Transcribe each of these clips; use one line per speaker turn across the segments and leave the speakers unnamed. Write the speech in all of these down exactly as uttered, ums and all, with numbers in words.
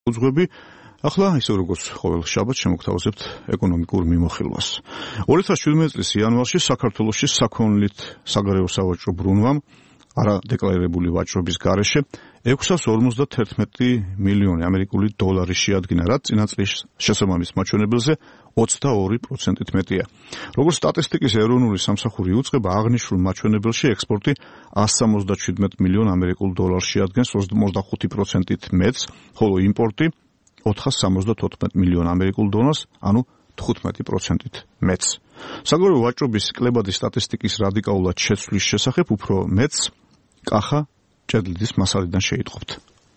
უძღვები ახლა ისე როგორც ყოველ შაბათს შემოგთავაზებთ ეკონომიკურ მიმოხილვას. ორი ათას შვიდმეტი წლის იანვარში საქართველოში საქონლით საგარეო სავაჭრო ბრუნვამ არადეკლარირებული ვაჭრობის გარეშე ექვსას ორმოცდაათერთმეტი მილიონი ამერიკული დოლარი შეადგინა, რაც წინა წლის შესაბამის მაჩვენებელზე ოცდაორი პროცენტით მეტია. როგორც სტატისტიკის ეროვნული სამსახური იუწყება, აღნიშნულ მაჩვენებელში ექსპორტი εκατს სამოცდაშვიდმეტ მილიონ ამერიკულ დოლარს შეადგენს ოცდახუთი პროცენტით მეტს, ხოლო იმპორტი ოთხას სამოცდათოთხმეტ მილიონ ამერიკულ დოლარს, ანუ თხუთმეტი პროცენტით მეც. საგარეო ვაჭრობის კლებადი სტატისტიკის რადიკალურად შეცვლის შესახებ უფრო მეც კახა ჭედლიძის მასალიდან შეიტყობთ.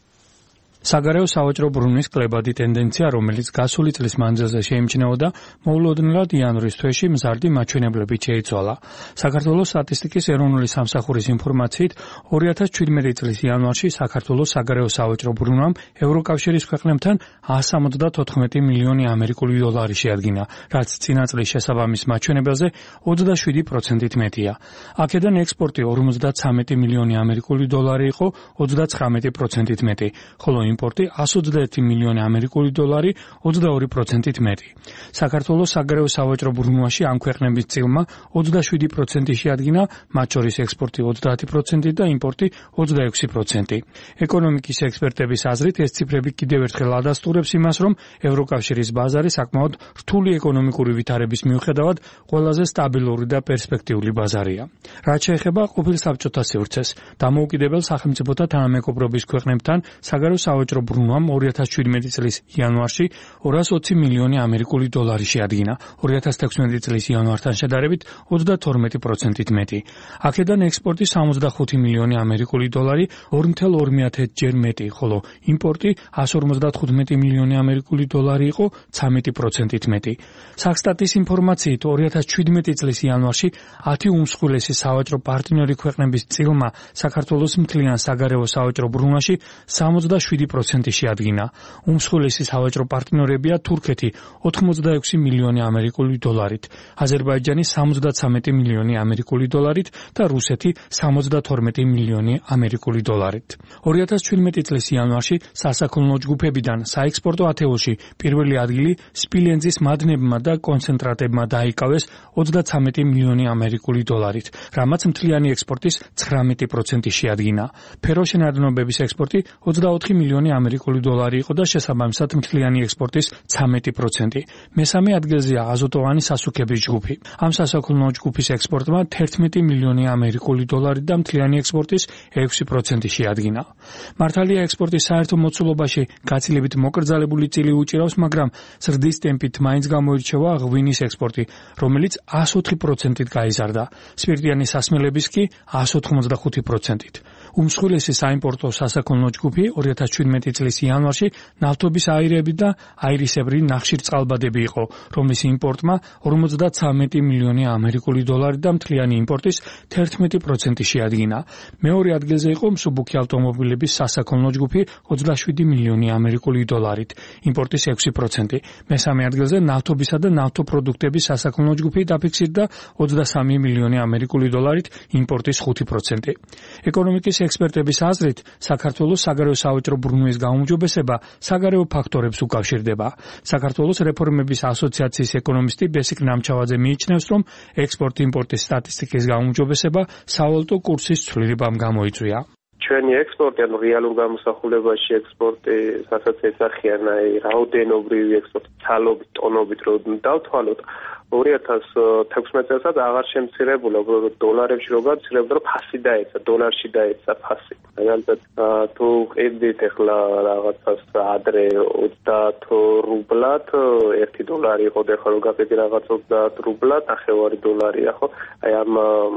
საგარეო სავაჭრო ბრუნვის კლებადი ტენდენცია, რომელიც გასული წლის მანძილზე შეიმჩნეოდა, მოულოდნელად იანვრის თვეში მზარდი მაჩვენებლებით შეიცვალა. საქართველოს სტატისტიკის ეროვნული სამსახურის ინფორმაციით, ორი ათას შვიდმეტი წლის იანვარში საქართველოს საგარეო სავაჭრო ბრუნვამ ევროკავშირის ქვეყნებთან εκατს სამოცდათოთხმეტი მილიონი ამერიკული დოლარი შეადგინა, რაც წინა წლის შესაბამის მაჩვენებელზე ოცდაშვიდი პროცენტით მეტია. აქედან ექსპორტი ორმოცდაცამეტი მილიონი ამერიკული დოლარი იყო, ოცდაცხრამეტი პროცენტით მეტი, ხოლო იმპორტი εκατს ოცდაერთი მილიონი ამერიკული დოლარი, ოცდაორი პროცენტით მეტი. საქართველოს საგარეო სავაჭრო ბრუნვაში ამ ქვეყნების წილმა ოცდაშვიდი პროცენტი შეადგინა, მათ შორის ექსპორტი ოცდაათი პროცენტი და იმპორტი ოცდაექვსი პროცენტი. ეკონომიკის ექსპერტების აზრით ეს ციფრები კიდევ ერთხელ ადასტურებს იმას, რომ ევროკავშირის ბაზარი საკმაოდ რთული ეკონომიკური ვითარების მიუხედავად ყველაზე სტაბილური და პერსპექტიული ბაზარია. რაც შეეხება ყოფილ საბჭოთა სივრცეს, დამოუკიდებელ სახელმწიფოთა თანამეგობრობის ქვეყნებთან საგარეო სავაჭრო ბრუნვამ ორი ათას შვიდმეტი წლის იანვარში ორას ოცი მილიონი ამერიკული დოლარი შეადგინა, ორი ათას თექვსმეტი წლის იანვართან შედარებით ოცდათორმეტი პროცენტით მეტი. აქედან ექსპორტი სამოცდახუთი მილიონი ამერიკული დოლარი, ორი ათას ორმეათე ჯერ მეტი, ხოლო იმპორტი εκατს ორმოცდათხუთმეტი მილიონი ამერიკული დოლარი იყო, ცამეტი პროცენტით მეტი. საქსტატის ინფორმაციით, ორი ათას შვიდმეტი წლის იანვარში ათი უმსხვილესი სავაჭრო პარტნიორი ქვეყნების წილმა საქართველოს მთლიან საგარეო სავაჭრო ბრუნვაში სამოცდაშვიდი პროცენტი შეადგინა. უმსხვილესი სავაჭრო პარტნიორებია თურქეთი ოთხმოცდაექვსი მილიონი ამერიკული დოლარით, აზერბაიჯანი სამოცდაცამეტი მილიონი ამერიკული დოლარით და რუსეთი სამოცდათორმეტი მილიონი ამერიკული დოლარით. ორი ათას შვიდმეტი წლის იანვარში სასაქონლო ჯგუფებიდან საექსპორტო ათეულში პირველი ადგილი სპილენძის მადნებმა და კონცენტრატებმა დაიკავეს ოცდაცამეტი მილიონი ამერიკული დოლარით, რამაც მთლიანი ექსპორტის ცხრამეტი პროცენტი შეადგინა. ფეროშენადნობების ექსპორტი ოცდაოთხი მილიონი ამერიკული დოლარი იყო და შესაბამისად მთლიანი ექსპორტის ცამეტი პროცენტი. მესამე ადგილზეა აზოტოვანი სასუქების ჯგუფი. ამ სასაქონლო ჯგუფის ექსპორტმა თერთმეტი მილიონი ამერიკული დოლარი და მთლიანი ექსპორტის ექვსი პროცენტი შეადგინა. მართალია ექსპორტის საერთო მოცულობაში გაცილებით მოკრძალებული წილი უჭირავს, მაგრამ ზრდის ტემპით მაინც გამოირჩევა ღვინის ექსპორტი, რომელიც εκατს ოთხი პროცენტით გაიზარდა. სპირტიანი სასმელების კი εκατს ოთხმოცდახუთი პროცენტით. უმსხვილესი საიმპორტო სასაქონლო ჯგუფი ორი ათას შვიდმეტი წლის იანვარში ნავთობის აირები და აირისებრი ნახშირწყალბადები იყო, რომლის იმპორტმა ორმოცდაცამეტი მილიონი ამერიკული დოლარი და მთლიანი იმპორტის თერთმეტი პროცენტი შეადგინა. მეორე ადგილზე იყო მსუბუქი ავტომობილების სასაქონლო ჯგუფი ოცდაშვიდი მილიონი ამერიკული დოლარით, იმპორტის ექვსი პროცენტი. მესამე ადგილზე ნავთობისა და ნავთობპროდუქტების სასაქონლო ჯგუფი დაფიქსირდა ოცდასამი მილიონი ამერიკული დოლარით, იმპორტის ხუთი პროცენტი. ეკონომიკის ექსპერტების აზრით, საქართველოს საგარეო სავაჭრო ბრუნვის გაუმჯობესება საგარეო ფაქტორებს უკავშირდება. საქართველოს რეფორმების ასოციაციის ეკონომისტი ბესიკ ნამჩავაძე მიიჩნევს, რომ ექსპორტ-იმპორტის სტატისტიკის გაუმჯობესება სავალუტო კურსის ცვლილებამ გამოიწვია.
ჩვენი ექსპორტი, ანუ რეალურ გამოსახულებაში ექსპორტი, რასაც ეძახიან, აი, რაოდენობრივი ექსპორტი, ცალობით, ტონობით რო დავთვალოთ, ორი ათას თექვსმეტ წელსაც აღარ შემცირებულა, უბრალოდ დოლარებში რო გამცირებდა, რომ ფასი დაეცა, დოლარში დაეცა ფასი. მაგალითად, თუ ყიდით ახლა რაღაცას ადრე ოცდაათ რუბლად, ერთი დოლარი იყო, და ახლა რო გაყიდი რაღაც ოცდაათ რუბლად, ნახევარი დოლარია, ხო? აი ამ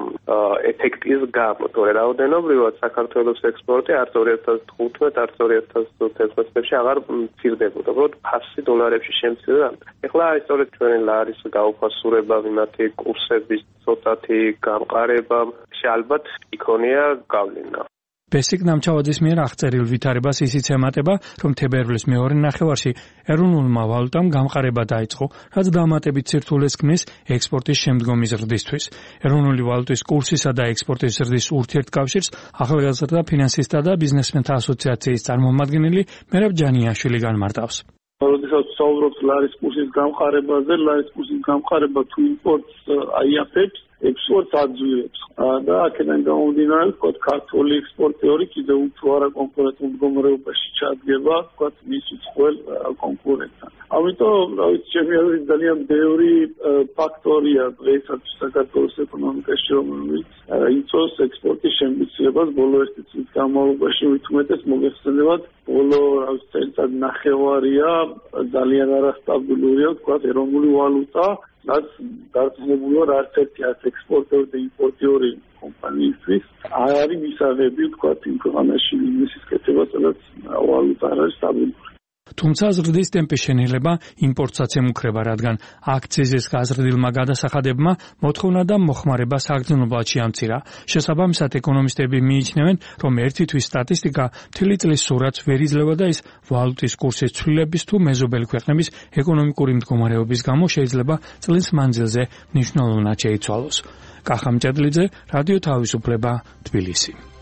ეფექტის გამო, თორე რაოდენობრივად საქართველოს ექსპორტი არც ორი ათას თხუთმეტ, არც ორი ათას თექვსმეტ წლებში აღარ მცირდებოდა, უბრალოდ ფასი დოლარებში შემცირდა. ახლა აი სწორედ ჩვენი ლარის გაუფასურება, მათი კურსების ცოტათი გამყარება, ალბათ იქონია გავლენა.
ბესიკ ნამჩავაძის მიერ აღწერილ ვითარებას ისიც ემატება, რომ თებერვლის მეორე ნახევარში ეროვნულმა ვალუტამ გამყარება დაიწყო, რაც დამატებით სირთულეს ქმნის ექსპორტის შემდგომი ზრდისთვის. ეროვნული ვალუტის კურსისა და ექსპორტის ზრდის ურთიერთკავშირს ახალგაზრდა ფინანსისტთა და ბიზნესმენთა ასოციაციის წარმომადგენელი მერაბ ჯანიაშვილი განმარტავს.
როდესაც საუბრობთ ლარის კურსის გამყარებაზე, ლარის კურსის გამყარება თუ იმპორტს აიაფებს, ექსპორტს აძვირებს. და აქედან გამომდინარე, ვთქვათ, ქართული ექსპორტიორი კიდევ უფრო არაკონკურენტულ მდგომარეობაში ჩადგება, ვთქვათ, მის უცხოელ კონკურენტთან. ამიტომ, რა ვიცი, ჩემი აზრით ძალიან ბევრი ფაქტორია დღესაც საქართველოს ეკონომიკაში, რომელიც იწვევს ექსპორტის შემცირებას ბოლო ერთი წლის განმავლობაში, მით უმეტეს მოგეხსენებათ, ბოლო რა ვიცი, წელიწად ნახევარია ძალიან არასტაბილურია, ვთქვათ, ეროვნული ვალუტა, რაც დარწმუნებული ვარ, არც ერთი არც ექსპორტიორი და იმპორტიორი კომპანიისთვის არ არის მისაღები, ვთქვათ, იმ ქვეყანაში ბიზნესის კეთება, სადაც ვალუტა არ არის სტაბილური.
თუმცა ზრდის ტემპის შენელება იმპორტსაც ემუქრება, რადგან აქციზის გაზრდილმა გადასახადებმა მოთხოვნა და მოხმარება საგრძნობლად შეამცირა. შესაბამისად, ეკონომისტები მიიჩნევენ, რომ ერთი თვის სტატისტიკა მთელი წლის სურათს ვერ იძლევა და ის ვალუტის კურსის ცვლილების თუ მეზობელი ქვეყნების ეკონომიკური მდგომარეობის გამო შეიძლება წლის მანძილზე მნიშვნელოვნად შეიცვალოს. კახა მჭედლიძე, რადიო თავისუფლება, თბილისი.